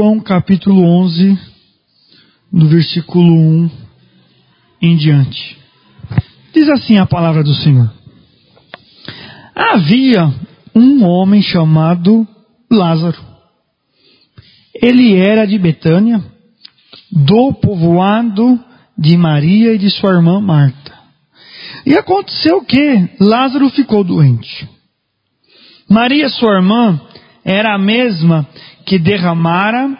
João capítulo 11, do versículo 1 em diante. Diz assim a palavra do Senhor. Havia um homem chamado Lázaro. Ele era de Betânia, do povoado de Maria e de sua irmã Marta. E aconteceu que Lázaro ficou doente. Maria, sua irmã, era a mesma que derramara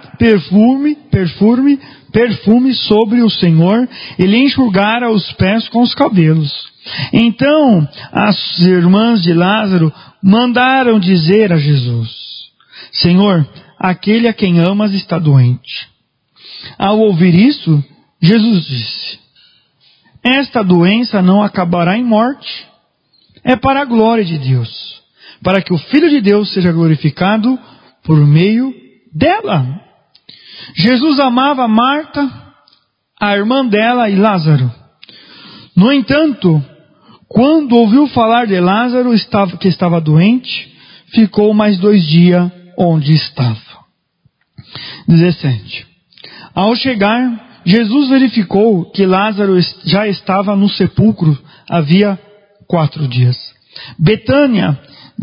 perfume sobre o Senhor e lhe enxugara os pés com os cabelos. Então as irmãs de Lázaro mandaram dizer a Jesus: Senhor, aquele a quem amas está doente. Ao ouvir isso, Jesus disse: esta doença não acabará em morte, é para a glória de Deus, para que o Filho de Deus seja glorificado por meio dela. Jesus amava Marta, a irmã dela e Lázaro. No entanto, quando ouviu falar de Lázaro que estava doente, ficou mais 2 dias onde estava. 17. Ao chegar, Jesus verificou que Lázaro já estava no sepulcro havia 4 dias. Betânia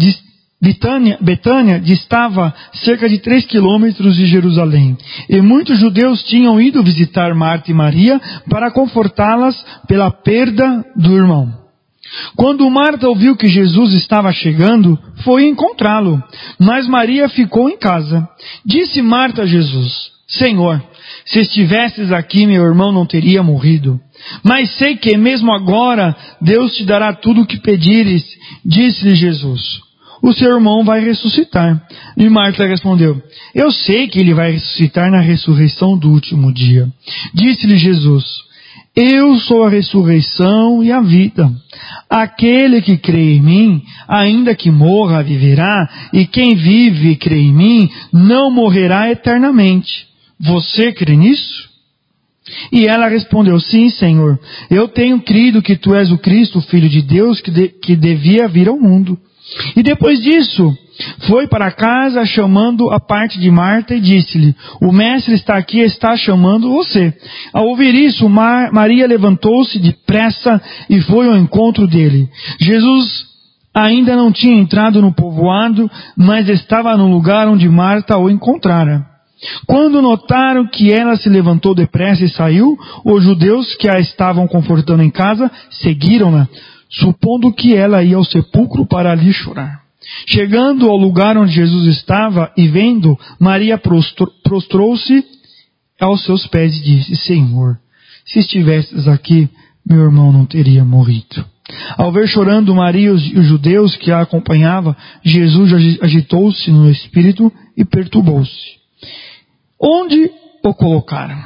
distava cerca de 3 quilômetros de Jerusalém, e muitos judeus tinham ido visitar Marta e Maria para confortá-las pela perda do irmão. Quando Marta ouviu que Jesus estava chegando, foi encontrá-lo, mas Maria ficou em casa. Disse Marta a Jesus: Senhor, se estivesses aqui, meu irmão não teria morrido. Mas sei que mesmo agora Deus te dará tudo o que pedires. Disse-lhe Jesus: o seu irmão vai ressuscitar. E Marta respondeu: eu sei que ele vai ressuscitar na ressurreição do último dia. Disse-lhe Jesus: eu sou a ressurreição e a vida. Aquele que crê em mim, ainda que morra, viverá, e quem vive e crê em mim, não morrerá eternamente. Você crê nisso? E ela respondeu: sim, Senhor, eu tenho crido que tu és o Cristo, o Filho de Deus, que devia vir ao mundo. E depois disso, foi para casa chamando a parte de Marta e disse-lhe: o mestre está aqui, está chamando você. Ao ouvir isso, Maria levantou-se depressa e foi ao encontro dele. Jesus ainda não tinha entrado no povoado, mas estava no lugar onde Marta o encontrara. Quando notaram que ela se levantou depressa e saiu, os judeus que a estavam confortando em casa seguiram-na, supondo que ela ia ao sepulcro para ali chorar. Chegando ao lugar onde Jesus estava e vendo, Maria prostrou-se aos seus pés e disse: Senhor, se estivesses aqui, meu irmão não teria morrido. Ao ver chorando Maria e os judeus que a acompanhavam, Jesus agitou-se no espírito e perturbou-se. Onde o colocaram?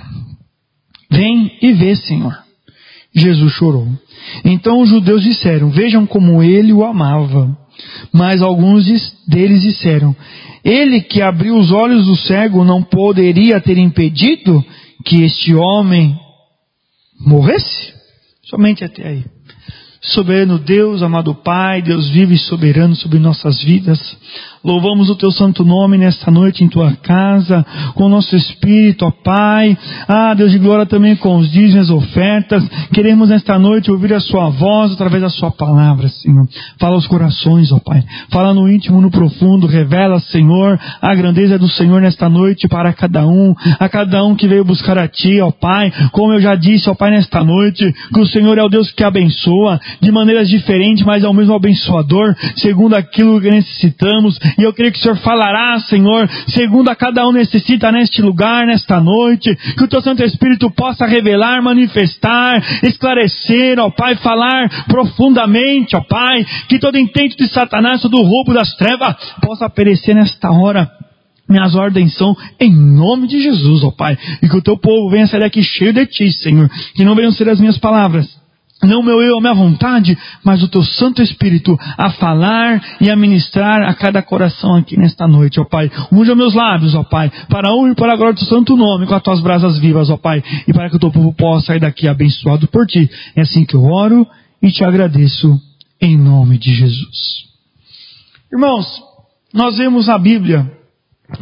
Vem e vê, Senhor. Jesus chorou. Então os judeus disseram: vejam como ele o amava. Mas alguns deles disseram: ele que abriu os olhos do cego não poderia ter impedido que este homem morresse? Somente até aí. Soberano Deus, amado Pai, Deus vivo e soberano sobre nossas vidas. Louvamos o Teu santo nome nesta noite em Tua casa, com o nosso espírito, ó Pai. Deus de glória, também com os dízimos e as ofertas. Queremos nesta noite ouvir a Sua voz através da Sua palavra, Senhor. Fala aos corações, ó Pai. Fala no íntimo, no profundo. Revela, Senhor, a grandeza do Senhor nesta noite para cada um. A cada um que veio buscar a Ti, ó Pai. Como eu já disse, ó Pai, nesta noite, que o Senhor é o Deus que abençoa de maneiras diferentes, mas é o mesmo abençoador, segundo aquilo que necessitamos. E eu creio que o Senhor falará, Senhor, segundo a cada um necessita neste lugar, nesta noite. Que o Teu Santo Espírito possa revelar, manifestar, esclarecer, ó Pai, falar profundamente, ó Pai. Que todo intento de Satanás, todo roubo das trevas, possa perecer nesta hora. Minhas ordens são em nome de Jesus, ó Pai. E que o Teu povo venha sair daqui cheio de Ti, Senhor. Que não venham ser as minhas palavras, não meu eu, a minha vontade, mas o Teu Santo Espírito a falar e a ministrar a cada coração aqui nesta noite, ó Pai. Unja meus lábios, ó Pai, para a honra e para a glória do Teu santo nome, com as Tuas brasas vivas, ó Pai, e para que o Teu povo possa sair daqui abençoado por Ti. É assim que eu oro e Te agradeço em nome de Jesus. Irmãos, nós vemos a Bíblia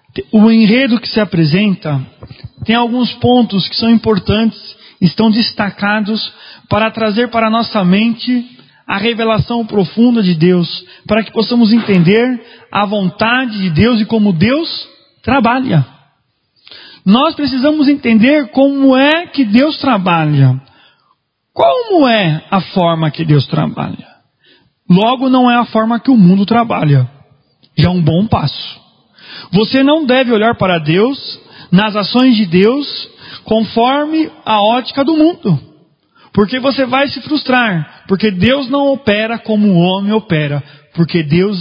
O enredo que se apresenta tem alguns pontos que são importantes, estão destacados para trazer para a nossa mente a revelação profunda de Deus, para que possamos entender a vontade de Deus e como Deus trabalha. Nós precisamos entender como é que Deus trabalha. Como é a forma que Deus trabalha? Logo, não é a forma que o mundo trabalha. Já é um bom passo. Você não deve olhar para Deus, nas ações de Deus, conforme a ótica do mundo. Porque você vai se frustrar. Porque Deus não opera como o homem opera. Porque Deus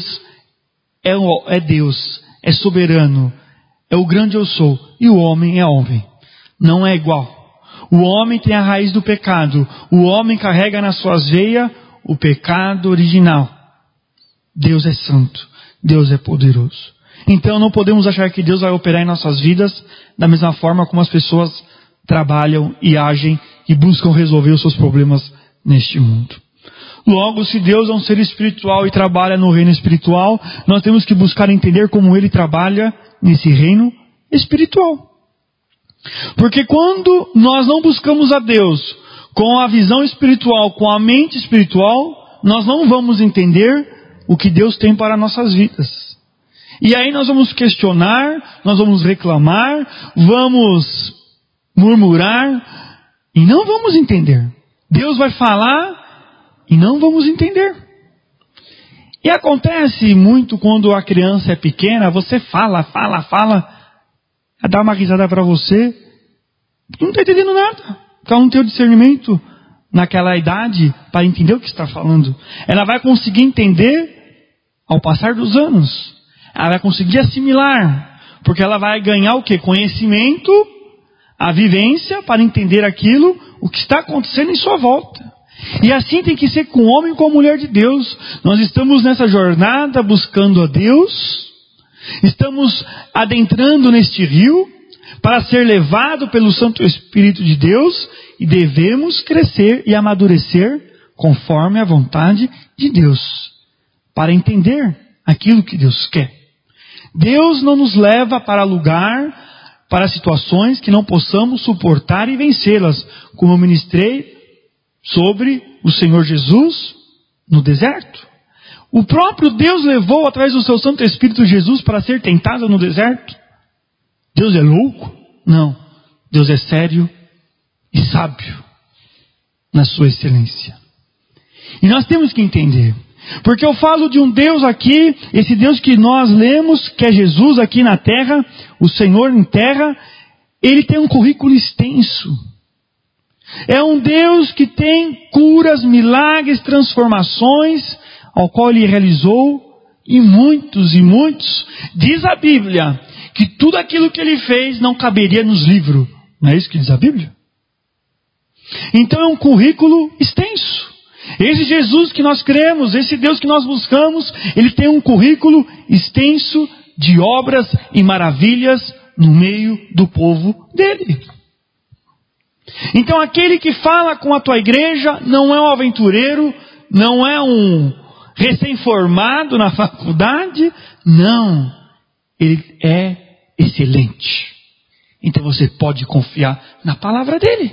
é Deus, é soberano, é o grande eu sou. E o homem é homem. Não é igual. O homem tem a raiz do pecado. O homem carrega nas suas veias o pecado original. Deus é santo. Deus é poderoso. Então não podemos achar que Deus vai operar em nossas vidas da mesma forma como as pessoas trabalham e agem e buscam resolver os seus problemas neste mundo. Logo, se Deus é um ser espiritual e trabalha no reino espiritual, nós temos que buscar entender como Ele trabalha nesse reino espiritual. Porque quando nós não buscamos a Deus com a visão espiritual, com a mente espiritual, nós não vamos entender o que Deus tem para nossas vidas. E aí nós vamos questionar, nós vamos reclamar, vamos murmurar e não vamos entender. Deus vai falar e não vamos entender. E acontece muito quando a criança é pequena, você fala, ela dá uma risada para você, não está entendendo nada, porque ela não tem o discernimento naquela idade para entender o que está falando. Ela vai conseguir entender ao passar dos anos. Ela vai conseguir assimilar, porque ela vai ganhar o quê? Conhecimento, a vivência para entender aquilo, o que está acontecendo em sua volta. E assim tem que ser com o homem e com a mulher de Deus. Nós estamos nessa jornada buscando a Deus, estamos adentrando neste rio para ser levado pelo Santo Espírito de Deus e devemos crescer e amadurecer conforme a vontade de Deus, para entender aquilo que Deus quer. Deus não nos leva para lugar, para situações que não possamos suportar e vencê-las, como eu ministrei sobre o Senhor Jesus no deserto. O próprio Deus levou através do seu Santo Espírito Jesus para ser tentado no deserto. Deus é louco? Não. Deus é sério e sábio na sua excelência. E nós temos que entender. Porque eu falo de um Deus aqui, esse Deus que nós lemos, que é Jesus aqui na terra, o Senhor em terra, Ele tem um currículo extenso. É um Deus que tem curas, milagres, transformações, ao qual Ele realizou, e muitos, diz a Bíblia, que tudo aquilo que Ele fez não caberia nos livros. Não é isso que diz a Bíblia? Então é um currículo extenso. Esse Jesus que nós cremos, esse Deus que nós buscamos, Ele tem um currículo extenso de obras e maravilhas no meio do povo dele. Então aquele que fala com a tua igreja não é um aventureiro, não é um recém-formado na faculdade, não. Ele é excelente. Então você pode confiar na palavra dele.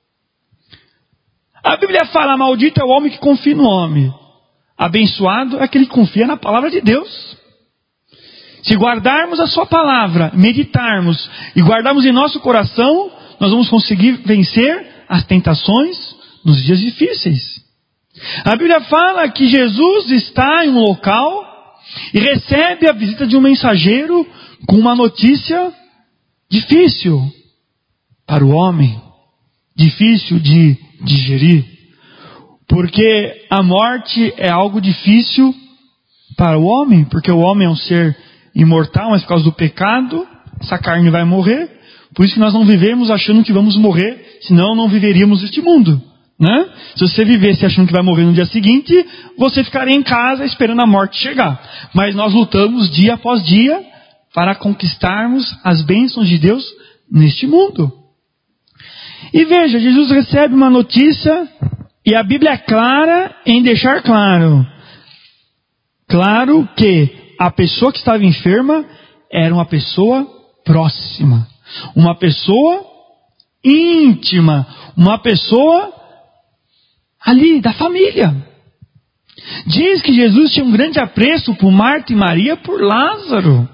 A Bíblia fala, maldito é o homem que confia no homem. Abençoado é aquele que confia na palavra de Deus. Se guardarmos a sua palavra, meditarmos e guardarmos em nosso coração, nós vamos conseguir vencer as tentações nos dias difíceis. A Bíblia fala que Jesus está em um local e recebe a visita de um mensageiro com uma notícia difícil para o homem, difícil de digerir, porque a morte é algo difícil para o homem, porque o homem é um ser imortal, mas por causa do pecado, essa carne vai morrer. Por isso que nós não vivemos achando que vamos morrer, senão não viveríamos este mundo, né? Se você vivesse achando que vai morrer no dia seguinte, você ficaria em casa esperando a morte chegar. Mas nós lutamos dia após dia para conquistarmos as bênçãos de Deus neste mundo. E veja, Jesus recebe uma notícia e a Bíblia é clara em deixar claro que a pessoa que estava enferma era uma pessoa próxima, uma pessoa íntima, uma pessoa ali da família. Diz que Jesus tinha um grande apreço por Marta e Maria, por Lázaro.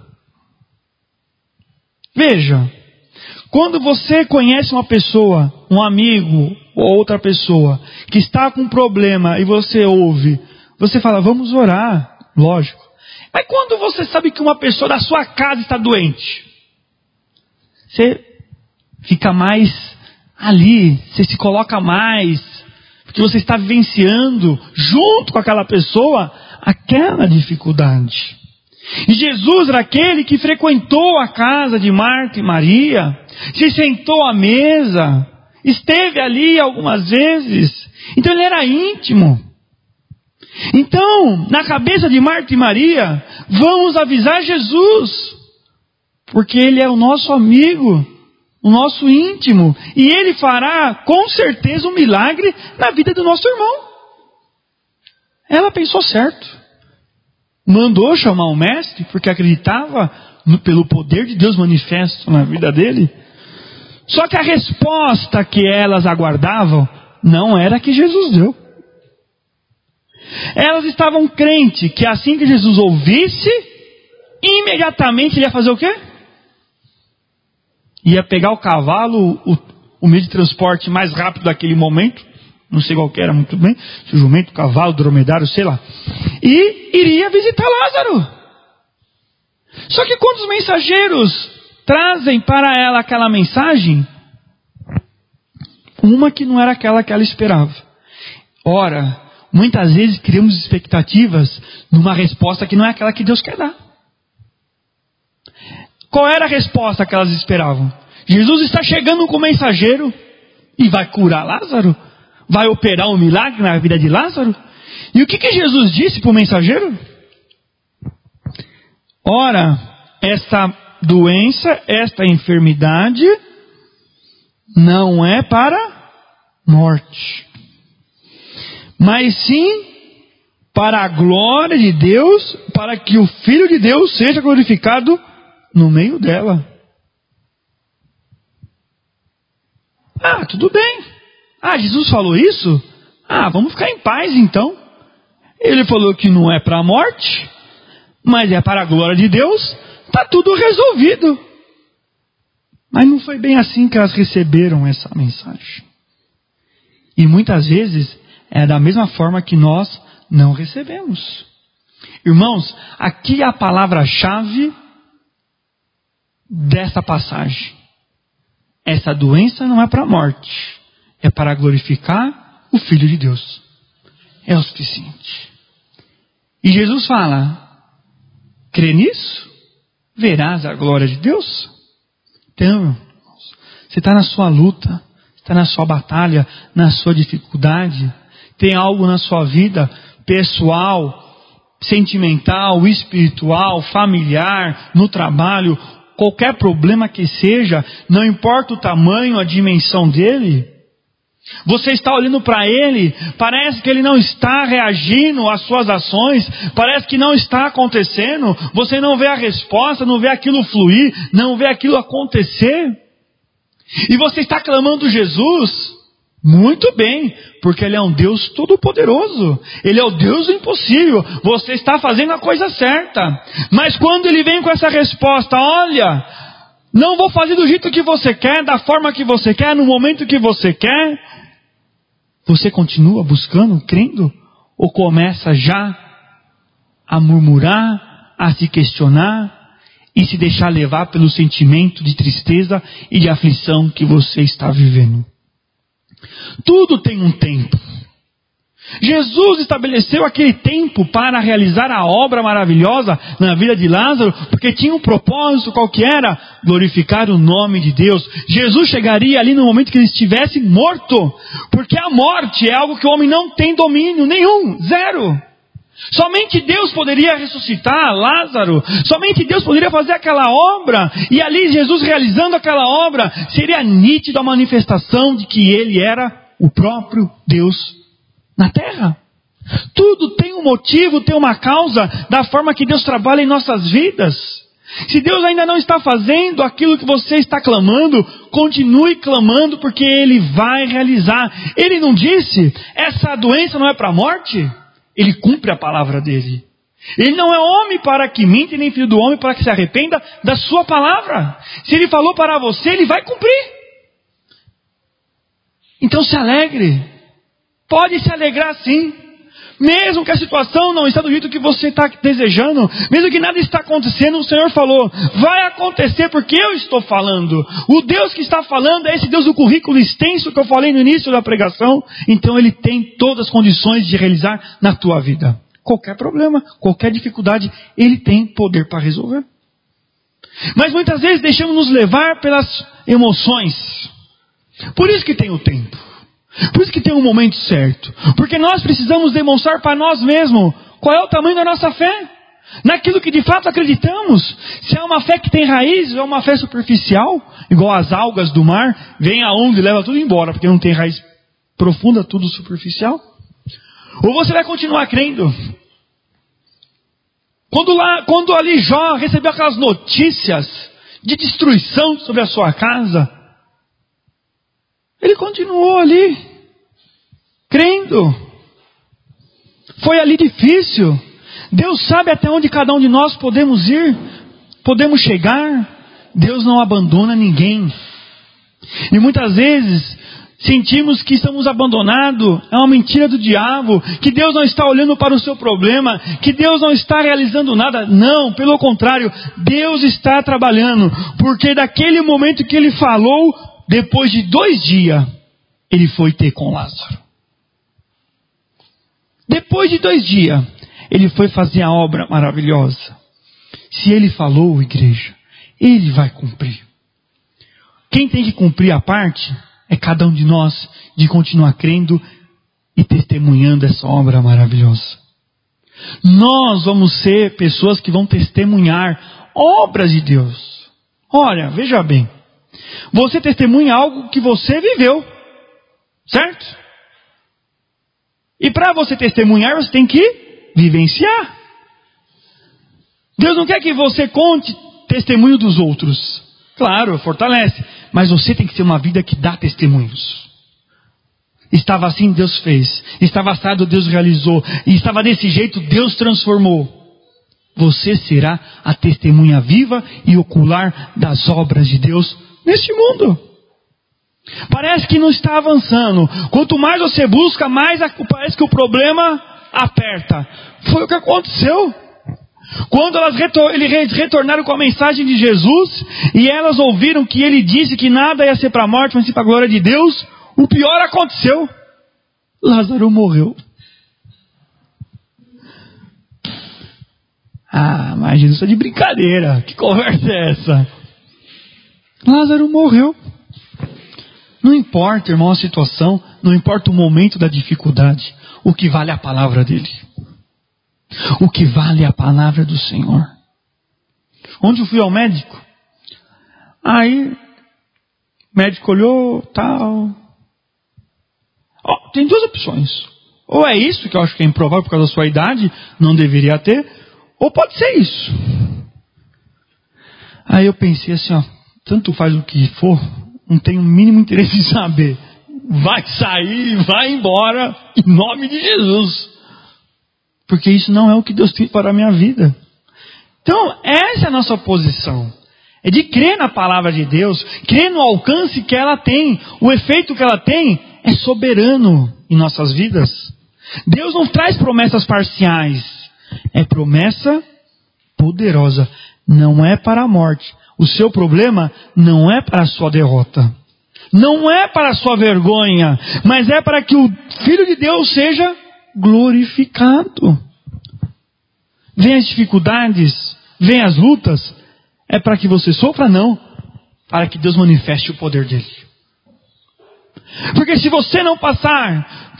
Veja, quando você conhece uma pessoa, um amigo ou outra pessoa que está com um problema e você ouve, você fala, vamos orar, lógico. Mas quando você sabe que uma pessoa da sua casa está doente, você fica mais ali, você se coloca mais, porque você está vivenciando junto com aquela pessoa aquela dificuldade. E Jesus era aquele que frequentou a casa de Marta e Maria, se sentou à mesa, esteve ali algumas vezes, então ele era íntimo. Então, na cabeça de Marta e Maria, vamos avisar Jesus, porque ele é o nosso amigo, o nosso íntimo, e ele fará com certeza um milagre na vida do nosso irmão. Ela pensou certo. Mandou chamar o mestre, porque acreditava pelo poder de Deus manifesto na vida dele. Só que a resposta que elas aguardavam não era a que Jesus deu. Elas estavam crentes que assim que Jesus ouvisse, imediatamente ele ia fazer o quê? Ia pegar o cavalo, o meio de transporte mais rápido daquele momento, não sei qual que era muito bem, se o jumento, o cavalo, o dromedário, sei lá, e iria visitar Lázaro. Só que quando os mensageiros trazem para ela aquela mensagem, uma que não era aquela que ela esperava. Ora, muitas vezes criamos expectativas numa resposta que não é aquela que Deus quer dar. Qual era a resposta que elas esperavam? Jesus está chegando com o mensageiro e vai curar Lázaro? Vai operar um milagre na vida de Lázaro? E o que Jesus disse para o mensageiro? Ora, esta doença, esta enfermidade não é para morte, mas sim para a glória de Deus, para que o Filho de Deus seja glorificado no meio dela. Ah, tudo bem. Ah, Jesus falou isso? Ah, vamos ficar em paz então. Ele falou que não é para a morte, mas é para a glória de Deus. Está tudo resolvido. Mas não foi bem assim que elas receberam essa mensagem. E muitas vezes é da mesma forma que nós não recebemos. Irmãos, aqui é a palavra-chave dessa passagem. Essa doença não é para a morte, é para glorificar o Filho de Deus. É o suficiente. E Jesus fala, crê nisso? Verás a glória de Deus? Então, você está na sua luta, está na sua batalha, na sua dificuldade, tem algo na sua vida pessoal, sentimental, espiritual, familiar, no trabalho, qualquer problema que seja, não importa o tamanho, a dimensão dele, você está olhando para ele, parece que ele não está reagindo às suas ações, parece que não está acontecendo, você não vê a resposta, não vê aquilo fluir, não vê aquilo acontecer, e você está clamando Jesus, muito bem, porque ele é um Deus todo-poderoso, ele é o Deus do impossível, você está fazendo a coisa certa, mas quando ele vem com essa resposta, olha, não vou fazer do jeito que você quer, da forma que você quer, no momento que você quer, você continua buscando, crendo, ou começa já a murmurar, a se questionar e se deixar levar pelo sentimento de tristeza e de aflição que você está vivendo? Tudo tem um tempo. Jesus estabeleceu aquele tempo para realizar a obra maravilhosa na vida de Lázaro, porque tinha um propósito, qual que era? Glorificar o nome de Deus. Jesus chegaria ali no momento que ele estivesse morto, porque a morte é algo que o homem não tem domínio nenhum, zero. Somente Deus poderia ressuscitar Lázaro, somente Deus poderia fazer aquela obra, e ali Jesus realizando aquela obra, seria nítida a manifestação de que ele era o próprio Deus na terra. Tudo tem um motivo, tem uma causa da forma que Deus trabalha em nossas vidas. Se Deus ainda não está fazendo aquilo que você está clamando, continue clamando, porque Ele vai realizar. Ele não disse, essa doença não é para a morte? Ele cumpre a palavra dele. Ele não é homem para que minta, nem filho do homem para que se arrependa da sua palavra. Se Ele falou para você, Ele vai cumprir. Então se alegre. Pode se alegrar sim. Mesmo que a situação não está do jeito que você está desejando, mesmo que nada está acontecendo, o Senhor falou, vai acontecer porque eu estou falando. O Deus que está falando é esse Deus do currículo extenso que eu falei no início da pregação. Então Ele tem todas as condições de realizar na tua vida. Qualquer problema, qualquer dificuldade, Ele tem poder para resolver. Mas muitas vezes deixamos nos levar pelas emoções. Por isso que tem o tempo. Por isso que tem um momento certo. Porque nós precisamos demonstrar para nós mesmos qual é o tamanho da nossa fé. Naquilo que de fato acreditamos. Se é uma fé que tem raiz ou é uma fé superficial, igual as algas do mar, vem a onda e leva tudo embora, porque não tem raiz profunda, tudo superficial. Ou você vai continuar crendo. Quando ali Jó recebeu aquelas notícias de destruição sobre a sua casa, ele continuou ali, crendo. Foi ali difícil. Deus sabe até onde cada um de nós podemos ir, podemos chegar. Deus não abandona ninguém. E muitas vezes sentimos que estamos abandonados. É uma mentira do diabo, que Deus não está olhando para o seu problema, que Deus não está realizando nada. Não, pelo contrário, Deus está trabalhando. Porque daquele momento que Ele falou, depois de 2 dias, Ele foi ter com Lázaro. Depois de 2 dias, Ele foi fazer a obra maravilhosa. Se Ele falou, igreja, Ele vai cumprir. Quem tem que cumprir a parte é cada um de nós, de continuar crendo e testemunhando essa obra maravilhosa. Nós vamos ser pessoas que vão testemunhar obras de Deus. Olha, veja bem. Você testemunha algo que você viveu, certo? E para você testemunhar, você tem que vivenciar. Deus não quer que você conte testemunho dos outros. Claro, fortalece. Mas você tem que ter uma vida que dá testemunhos. Estava assim, Deus fez. Estava assado, Deus realizou. E estava desse jeito, Deus transformou. Você será a testemunha viva e ocular das obras de Deus neste mundo. Parece que não está avançando. Quanto mais você busca, mais parece que o problema aperta. Foi o que aconteceu. Quando eles retornaram com a mensagem de Jesus, e elas ouviram que Ele disse que nada ia ser para a morte, mas sim para a glória de Deus, o pior aconteceu. Lázaro morreu. Ah, mas Jesus está de brincadeira. Que conversa é essa? Lázaro morreu. Não importa, irmão, a situação, não importa o momento da dificuldade, o que vale é a palavra dele. O que vale é a palavra do Senhor. Onde eu fui ao médico, aí o médico olhou, tal. Tem 2 opções. Ou é isso, que eu acho que é improvável por causa da sua idade, não deveria ter, ou pode ser isso. Aí eu pensei assim, tanto faz o que for, não tenho o mínimo interesse em saber. Vai sair, vai embora, em nome de Jesus. Porque isso não é o que Deus tem para a minha vida. Então, essa é a nossa posição. É de crer na palavra de Deus, crer no alcance que ela tem. O efeito que ela tem é soberano em nossas vidas. Deus não traz promessas parciais. É promessa poderosa. Não é para a morte. O seu problema não é para a sua derrota. Não é para a sua vergonha. Mas é para que o Filho de Deus seja glorificado. Vem as dificuldades, vem as lutas, é para que você sofra? Não, para que Deus manifeste o poder dele. Porque se você não passar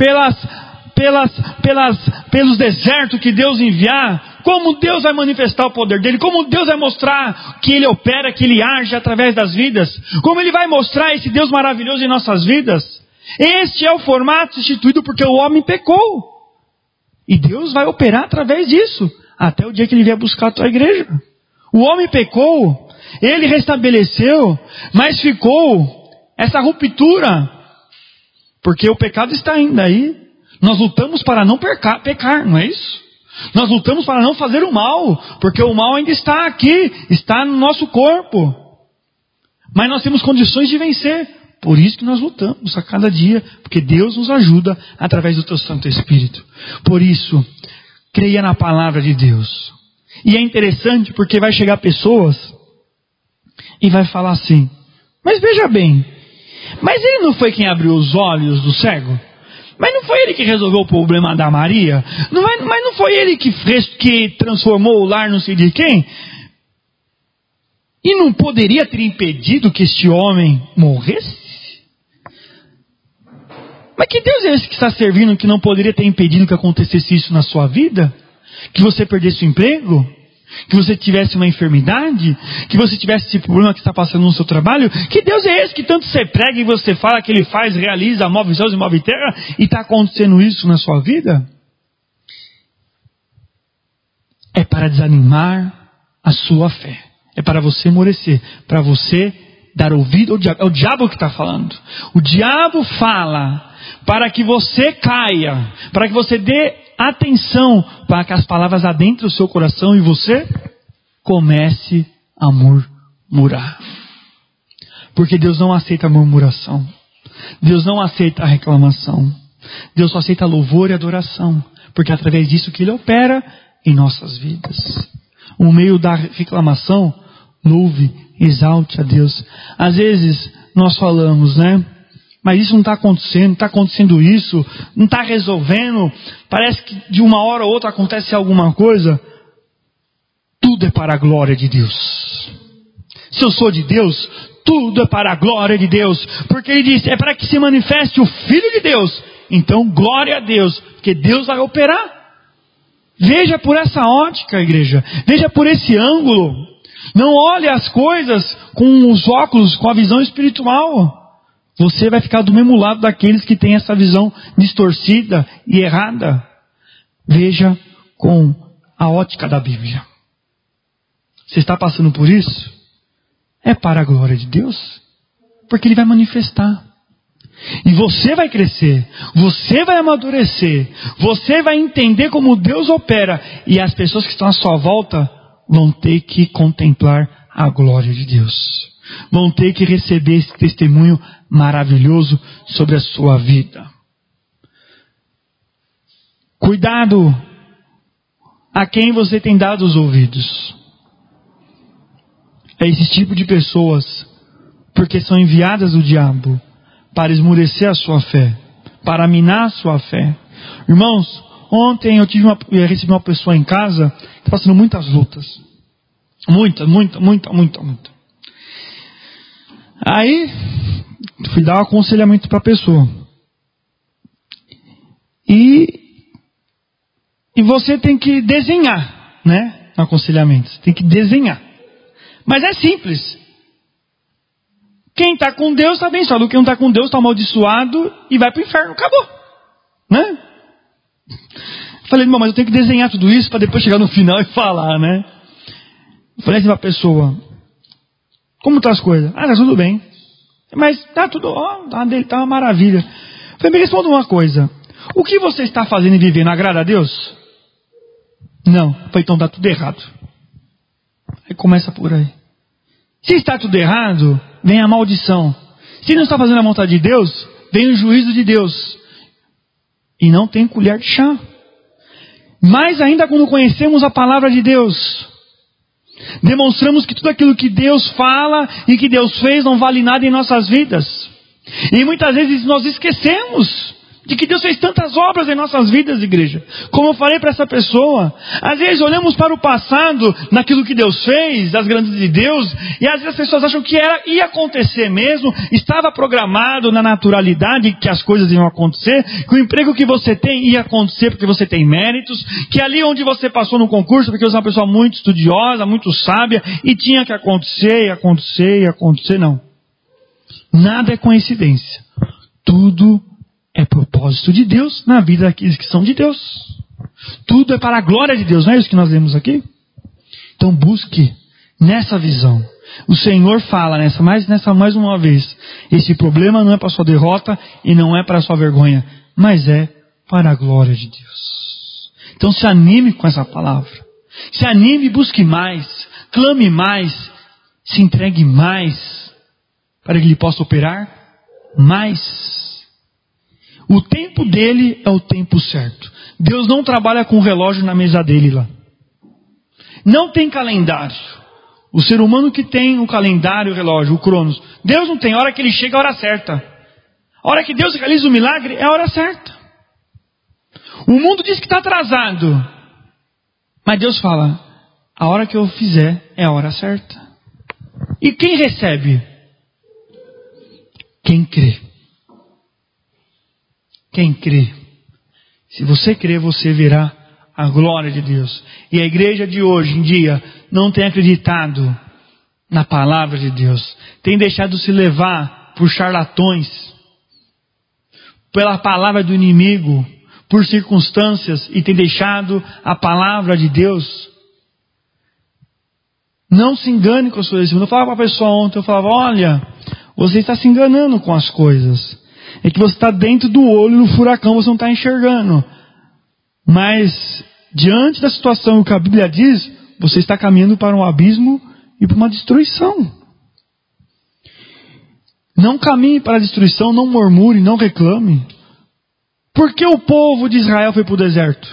pelos desertos que Deus enviar, como Deus vai manifestar o poder dele? Como Deus vai mostrar que Ele opera, que Ele age através das vidas? Como Ele vai mostrar esse Deus maravilhoso em nossas vidas? Este é o formato instituído porque o homem pecou. E Deus vai operar através disso, até o dia que Ele vier buscar a tua igreja. O homem pecou, ele restabeleceu, mas ficou essa ruptura, porque o pecado está ainda aí. Nós lutamos para não pecar, não é isso? Nós lutamos para não fazer o mal, porque o mal ainda está aqui, está no nosso corpo. Mas nós temos condições de vencer. Por isso que nós lutamos a cada dia, porque Deus nos ajuda através do teu Santo Espírito. Por isso, creia na palavra de Deus. E é interessante porque vai chegar pessoas e vai falar assim: mas veja bem, mas ele não foi quem abriu os olhos do cego? Mas não foi ele que resolveu o problema da Maria? Mas não foi ele que transformou o lar não sei de quem? E não poderia ter impedido que este homem morresse? Mas que Deus é esse que está servindo que não poderia ter impedido que acontecesse isso na sua vida? Que você perdesse o emprego? Que você tivesse uma enfermidade? Que você tivesse esse problema que está passando no seu trabalho? Que Deus é esse que tanto você prega e você fala que Ele faz, realiza, move céus e move terra, e está acontecendo isso na sua vida? É para desanimar a sua fé. É para você amolecer, para você dar ouvido ao diabo. É o diabo que está falando. O diabo fala para que você caia, para que você dê atenção, para que as palavras adentrem o seu coração e você comece a murmurar. Porque Deus não aceita a murmuração. Deus não aceita a reclamação. Deus só aceita louvor e adoração, porque é através disso que Ele opera em nossas vidas. O meio da reclamação, louve, exalte a Deus. Às vezes nós falamos, né? Mas isso não está acontecendo isso, não está resolvendo, parece que de uma hora ou outra acontece alguma coisa. Tudo é para a glória de Deus. Se eu sou de Deus, tudo é para a glória de Deus, porque Ele disse, é para que se manifeste o Filho de Deus. Então glória a Deus, porque Deus vai operar. Veja por essa ótica, igreja, veja por esse ângulo. Não olhe as coisas com os óculos, com a visão espiritual. Você vai ficar do mesmo lado daqueles que têm essa visão distorcida e errada. Veja com a ótica da Bíblia. Você está passando por isso? É para a glória de Deus. Porque Ele vai manifestar. E você vai crescer. Você vai amadurecer. Você vai entender como Deus opera. E as pessoas que estão à sua volta vão ter que contemplar a glória de Deus. Vão ter que receber esse testemunho maravilhoso sobre a sua vida. Cuidado a quem você tem dado os ouvidos. É esse tipo de pessoas, porque são enviadas do diabo para esmurecer a sua fé, para minar a sua fé. Irmãos, ontem eu recebi uma pessoa em casa que está passando muitas lutas. Muita. Aí, fui dar um aconselhamento para a pessoa. E você tem que desenhar, né? No aconselhamento. Você tem que desenhar. Mas é simples. Quem está com Deus está abençoado. Quem não está com Deus está amaldiçoado e vai para o inferno. Acabou. Né? Falei, irmão, mas eu tenho que desenhar tudo isso para depois chegar no final e falar, né? Falei assim para a pessoa, como estão as coisas? Ah, está tudo bem. Mas está tudo, tá uma maravilha. Falei, me responda uma coisa. O que você está fazendo e vivendo agrada a Deus? Não. Falei, então está tudo errado. Aí começa por aí. Se está tudo errado, vem a maldição. Se não está fazendo a vontade de Deus, vem o juízo de Deus. E não tem colher de chá. Mais ainda quando conhecemos a palavra de Deus, demonstramos que tudo aquilo que Deus fala e que Deus fez não vale nada em nossas vidas. E muitas vezes nós esquecemos de que Deus fez tantas obras em nossas vidas, igreja. Como eu falei para essa pessoa, às vezes olhamos para o passado, naquilo que Deus fez, das grandes de Deus, e às vezes as pessoas acham que ia acontecer mesmo, estava programado na naturalidade que as coisas iam acontecer, que o emprego que você tem ia acontecer porque você tem méritos, que ali onde você passou no concurso, porque você é uma pessoa muito estudiosa, muito sábia, e tinha que acontecer, não. Nada é coincidência. Tudo é propósito de Deus na vida daqueles que são de Deus. Tudo é para a glória de Deus, não é isso que nós lemos aqui? Então busque Nessa visão, o Senhor fala mais uma vez, esse problema não é para sua derrota e não é para sua vergonha, mas é para a glória de Deus. Então se anime com essa palavra. Se anime, busque mais, clame mais, se entregue mais, para que Ele possa operar mais. O tempo dele é o tempo certo. Deus não trabalha com o relógio na mesa dele lá. Não tem calendário. O ser humano que tem o calendário, o relógio, o cronos. Deus não tem. A hora que Ele chega, é a hora certa. A hora que Deus realiza o milagre, é a hora certa. O mundo diz que está atrasado. Mas Deus fala, a hora que eu fizer, é a hora certa. E quem recebe? Quem crê. Quem crê. Se você crer, você verá a glória de Deus. E a igreja de hoje em dia não tem acreditado na palavra de Deus. Tem deixado se levar por charlatões, pela palavra do inimigo, por circunstâncias, e tem deixado a palavra de Deus. Não se engane com as coisas. Eu falava para a pessoa ontem, eu falava, olha, você está se enganando com as coisas. É que você está dentro do olho do furacão, você não está enxergando. Mas, diante da situação que a Bíblia diz, você está caminhando para um abismo e para uma destruição. Não caminhe para a destruição, não murmure, não reclame. Por que o povo de Israel foi para o deserto?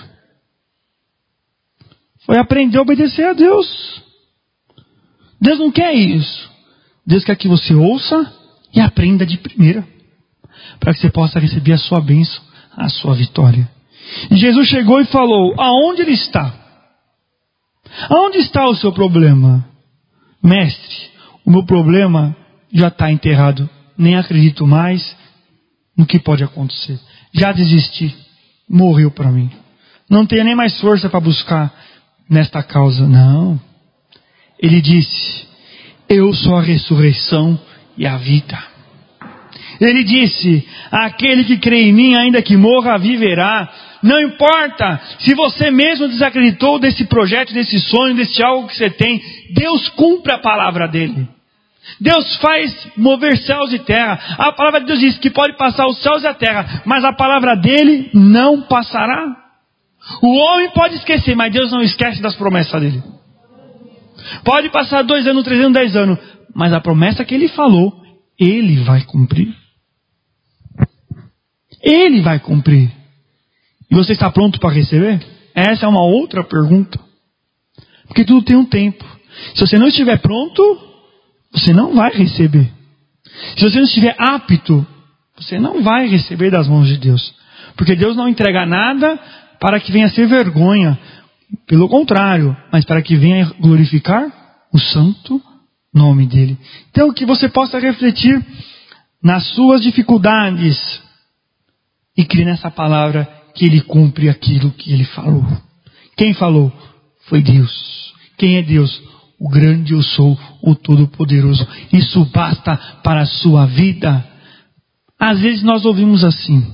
Foi aprender a obedecer a Deus. Deus não quer isso. Deus quer que você ouça e aprenda de primeira, para que você possa receber a sua bênção, a sua vitória. E Jesus chegou e falou, aonde Ele está? Aonde está o seu problema? Mestre, o meu problema já está enterrado. Nem acredito mais no que pode acontecer. Já desisti. Morreu para mim. Não tenho nem mais força para buscar nesta causa. Não. Ele disse, eu sou a ressurreição e a vida. Ele disse, aquele que crê em mim, ainda que morra, viverá. Não importa se você mesmo desacreditou desse projeto, desse sonho, desse algo que você tem. Deus cumpre a palavra dele. Deus faz mover céus e terra. A palavra de Deus diz que pode passar os céus e a terra, mas a palavra dele não passará. O homem pode esquecer, mas Deus não esquece das promessas dele. Pode passar 2 anos, 3 anos, 10 anos, mas a promessa que ele falou, ele vai cumprir. Ele vai cumprir. E você está pronto para receber? Essa é uma outra pergunta. Porque tudo tem um tempo. Se você não estiver pronto, você não vai receber. Se você não estiver apto, você não vai receber das mãos de Deus. Porque Deus não entrega nada para que venha ser vergonha. Pelo contrário, mas para que venha glorificar o santo nome dele. Então que você possa refletir nas suas dificuldades e crer nessa palavra que Ele cumpre aquilo que Ele falou. Quem falou? Foi Deus. Quem é Deus? O grande eu sou, o todo-poderoso. Isso basta para a sua vida. Às vezes nós ouvimos assim.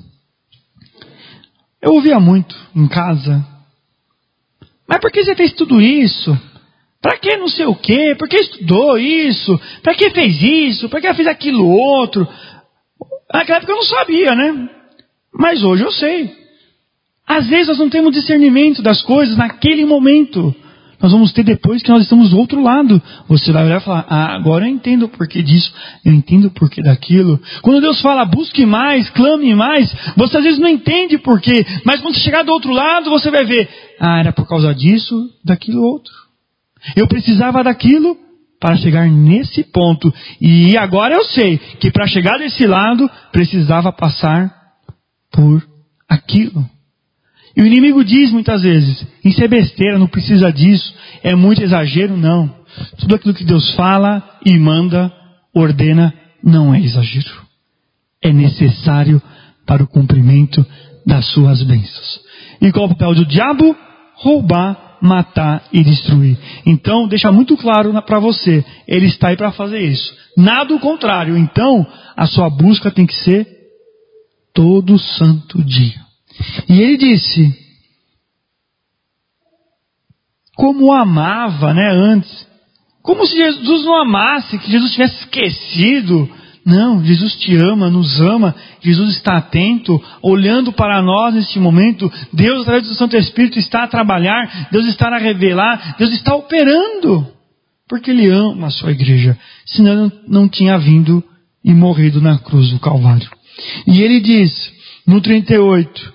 Eu ouvia muito em casa. Mas por que você fez tudo isso? Para que não sei o quê? Por que estudou isso? Para que fez isso? Para que fez aquilo outro? Naquela época eu não sabia, né? Mas hoje eu sei. Às vezes nós não temos discernimento das coisas naquele momento. Nós vamos ter depois que nós estamos do outro lado. Você vai olhar e falar, agora eu entendo o porquê disso, eu entendo o porquê daquilo. Quando Deus fala, busque mais, clame mais, você às vezes não entende o porquê. Mas quando você chegar do outro lado, você vai ver, era por causa disso, daquilo outro. Eu precisava daquilo para chegar nesse ponto. E agora eu sei que para chegar desse lado, precisava passar por aquilo. E o inimigo diz muitas vezes, isso é besteira, não precisa disso, é muito exagero, não. Tudo aquilo que Deus fala e manda, ordena, não é exagero. É necessário para o cumprimento das suas bênçãos. E qual é o papel do diabo? Roubar, matar e destruir. Então, deixa muito claro para você, ele está aí para fazer isso. Nada o contrário. Então, a sua busca tem que ser todo santo dia. E ele disse, como amava, antes, Como se Jesus não amasse, que Jesus tivesse esquecido. Não, Jesus te ama, nos ama. Jesus está atento, olhando para nós neste momento. Deus, através do Santo Espírito, está a trabalhar. Deus está a revelar. Deus está operando. Porque Ele ama a sua igreja. Senão Ele não tinha vindo e morrido na cruz do Calvário. E Ele diz, no 38,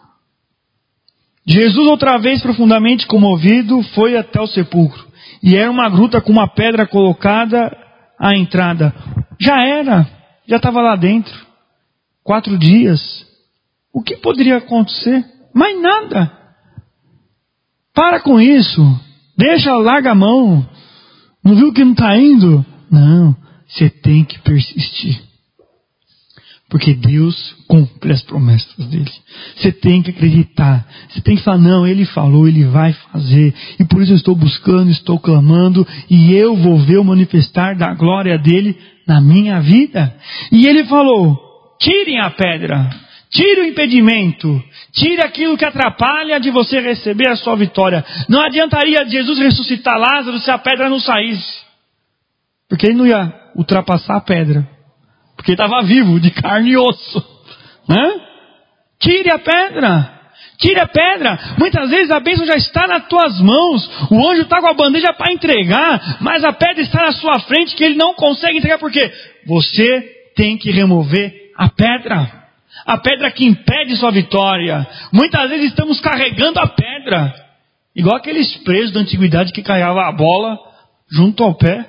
Jesus, outra vez profundamente comovido, foi até o sepulcro. E era uma gruta com uma pedra colocada à entrada. Já estava lá dentro. 4 dias. O que poderia acontecer? Mais nada. Para com isso. Larga a mão. Não viu que não está indo? Não, você tem que persistir. Porque Deus cumpre as promessas dele. Você tem que acreditar. Você tem que falar, não, Ele falou, Ele vai fazer. E por isso eu estou buscando, estou clamando. E eu vou ver o manifestar da glória dele na minha vida. E Ele falou, tirem a pedra. Tire o impedimento. Tire aquilo que atrapalha de você receber a sua vitória. Não adiantaria Jesus ressuscitar Lázaro se a pedra não saísse. Porque ele não ia ultrapassar a pedra. Porque ele estava vivo, de carne e osso. Né? Tire a pedra. Tire a pedra. Muitas vezes a bênção já está nas tuas mãos. O anjo está com a bandeja para entregar. Mas a pedra está na sua frente que ele não consegue entregar. Por quê? Você tem que remover a pedra. A pedra que impede sua vitória. Muitas vezes estamos carregando a pedra. Igual aqueles presos da antiguidade que carregavam a bola junto ao pé.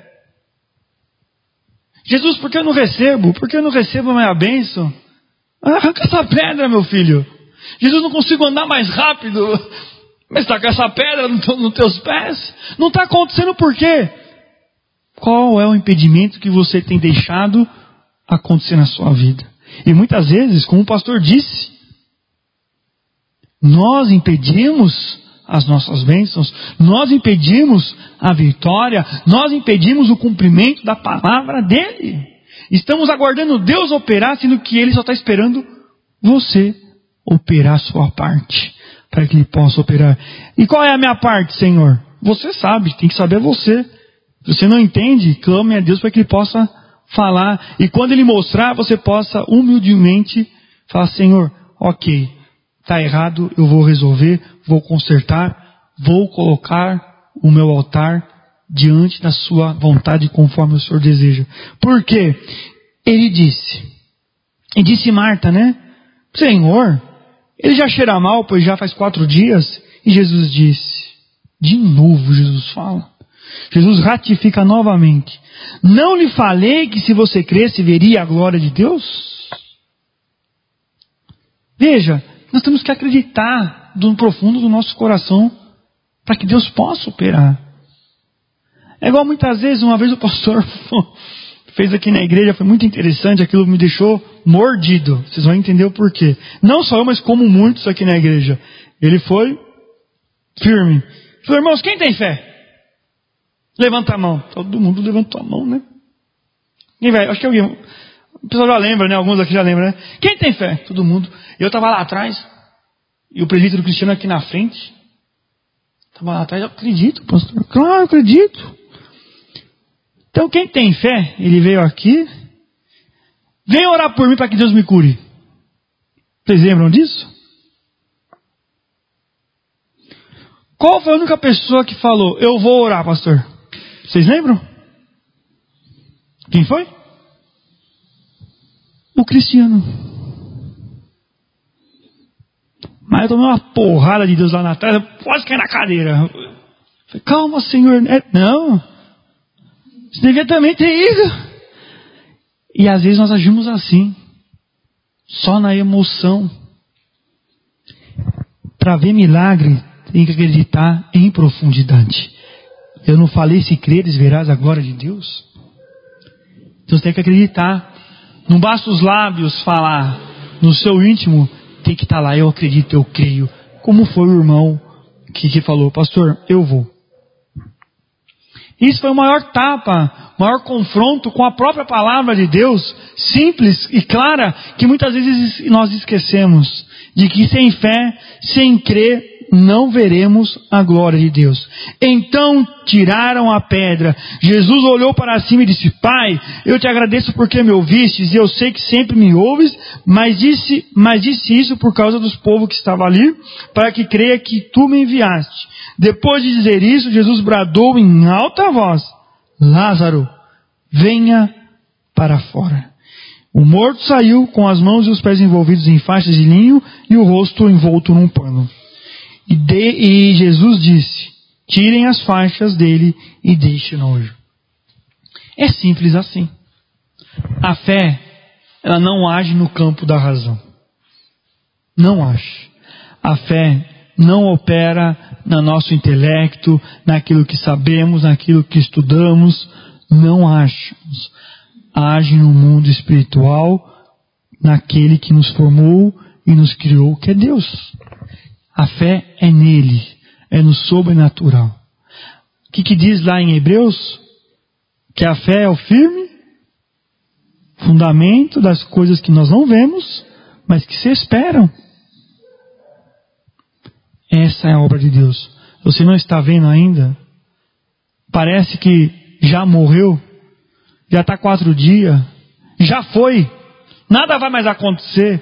Jesus, por que eu não recebo? Por que eu não recebo a minha bênção? Arranca essa pedra, meu filho. Jesus, não consigo andar mais rápido. Mas está com essa pedra nos teus pés. Não está acontecendo por quê? Qual é o impedimento que você tem deixado acontecer na sua vida? E muitas vezes, como o pastor disse, nós impedimos as nossas bênçãos, nós impedimos a vitória, nós impedimos o cumprimento da palavra dele. Estamos aguardando Deus operar, sendo que Ele só está esperando você operar a sua parte, para que Ele possa operar. E qual é a minha parte, Senhor? Você sabe, tem que saber você. Se você não entende, clame a Deus para que Ele possa falar. E quando Ele mostrar, você possa humildemente falar, Senhor, ok, está errado, eu vou resolver, vou consertar, vou colocar o meu altar diante da sua vontade conforme o Senhor deseja. Por quê? Ele disse Marta, né? Senhor, ele já cheira mal, pois já faz 4 dias. E Jesus disse, de novo Jesus fala. Jesus ratifica novamente. Não lhe falei que se você cresce veria a glória de Deus? Veja, nós temos que acreditar do profundo do nosso coração para que Deus possa operar. É igual muitas vezes, uma vez o pastor fez aqui na igreja, foi muito interessante, aquilo me deixou mordido. Vocês vão entender o porquê. Não só eu, mas como muitos aqui na igreja. Ele foi firme. Falou, irmãos, quem tem fé? Levanta a mão. Todo mundo levantou a mão, né? Quem vai? Acho que alguém... O pessoal já lembra, né? Alguns aqui já lembram, né? Quem tem fé? Todo mundo. Eu estava lá atrás. E o presbítero Cristiano aqui na frente. Estava lá atrás. Eu acredito, pastor. Claro, eu acredito. Então quem tem fé, ele veio aqui. Vem orar por mim para que Deus me cure. Vocês lembram disso? Qual foi a única pessoa que falou, eu vou orar, pastor? Vocês lembram? Quem foi? O Cristiano. Mas eu tomei uma porrada de Deus lá na trás, quase cair na cadeira. Falei, calma, Senhor. Não. Você devia também ter ido. E às vezes nós agimos assim. Só na emoção. Para ver milagre, tem que acreditar em profundidade. Eu não falei, se creres, verás a glória de Deus. Então você tem que acreditar. Não basta os lábios falar. No seu íntimo, tem que estar lá. Eu acredito, eu creio. Como foi o irmão que falou, pastor, eu vou. Isso foi o maior tapa, o maior confronto com a própria palavra de Deus, simples e clara, que muitas vezes nós esquecemos. De que sem fé, sem crer, não veremos a glória de Deus. Então tiraram a pedra. Jesus olhou para cima e disse: Pai, eu te agradeço porque me ouvistes, e eu sei que sempre me ouves, mas disse isso por causa dos povos que estavam ali, para que creia que tu me enviaste. Depois de dizer isso, Jesus bradou em alta voz: Lázaro, venha para fora. O morto saiu com as mãos e os pés envolvidos em faixas de linho e o rosto envolto num pano. E Jesus disse: tirem as faixas dele e deixem-no ir. É simples assim. A fé, ela não age no campo da razão. Não age. A fé não opera no nosso intelecto, naquilo que sabemos, naquilo que estudamos. Não age. Age no mundo espiritual, naquele que nos formou e nos criou, que é Deus. A fé é nele, é no sobrenatural. O que diz lá em Hebreus? Que a fé é o firme fundamento das coisas que nós não vemos, mas que se esperam. Essa é a obra de Deus. Você não está vendo ainda? Parece que já morreu, já está 4 dias, já foi, nada vai mais acontecer.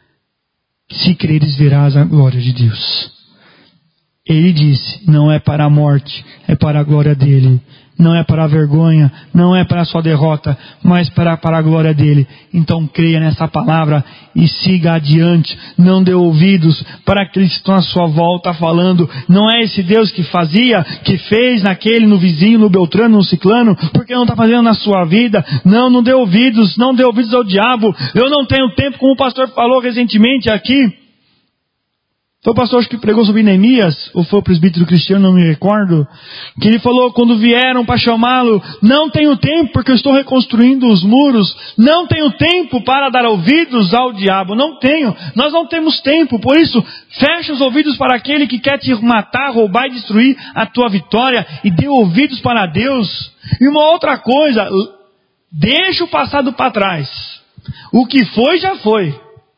Se creres, verás a glória de Deus. Ele disse: não é para a morte, é para a glória dele. Não é para a vergonha, não é para a sua derrota, mas para a glória dele. Então creia nessa palavra e siga adiante. Não dê ouvidos para aqueles que estão à sua volta falando: não é esse Deus que fazia, que fez naquele, no vizinho, no Beltrano, no Ciclano, porque não está fazendo na sua vida. Não dê ouvidos, não dê ouvidos ao diabo. Eu não tenho tempo, como o pastor falou recentemente aqui. Foi o pastor que pregou sobre Neemias, ou foi o presbítero Cristiano, não me recordo, que ele falou quando vieram para chamá-lo: não tenho tempo porque eu estou reconstruindo os muros, não tenho tempo para dar ouvidos ao diabo, não tenho, nós não temos tempo, por isso fecha os ouvidos para aquele que quer te matar, roubar e destruir a tua vitória, e dê ouvidos para Deus. E uma outra coisa, deixa o passado para trás, o que foi já foi.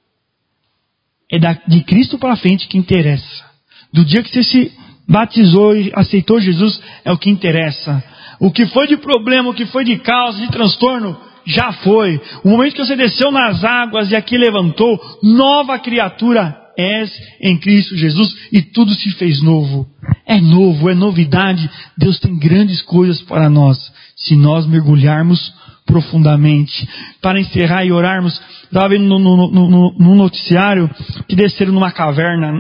É de Cristo para frente que interessa. Do dia que você se batizou e aceitou Jesus, é o que interessa. O que foi de problema, o que foi de causa, de transtorno, já foi. O momento que você desceu nas águas e aqui levantou, nova criatura és em Cristo Jesus, e tudo se fez novo. É novo, é novidade. Deus tem grandes coisas para nós, se nós mergulharmos profundamente. Para encerrar e orarmos, estava vendo no noticiário que desceram numa caverna,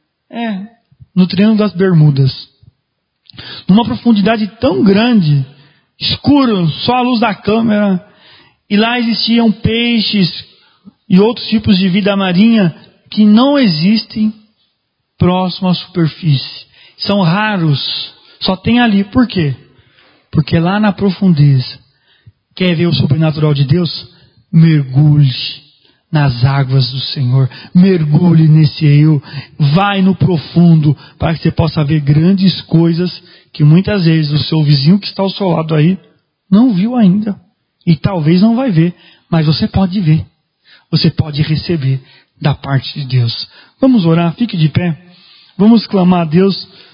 no Triângulo das Bermudas, numa profundidade tão grande, escuro, só a luz da câmera, e lá existiam peixes e outros tipos de vida marinha que não existem próximo à superfície. São raros, só tem ali. Por quê? Porque lá na profundeza, quer ver o sobrenatural de Deus? Mergulhe nas águas do Senhor. Mergulhe nesse rio. Vai no profundo para que você possa ver grandes coisas que muitas vezes o seu vizinho que está ao seu lado aí não viu ainda. E talvez não vai ver. Mas você pode ver. Você pode receber da parte de Deus. Vamos orar. Fique de pé. Vamos clamar a Deus.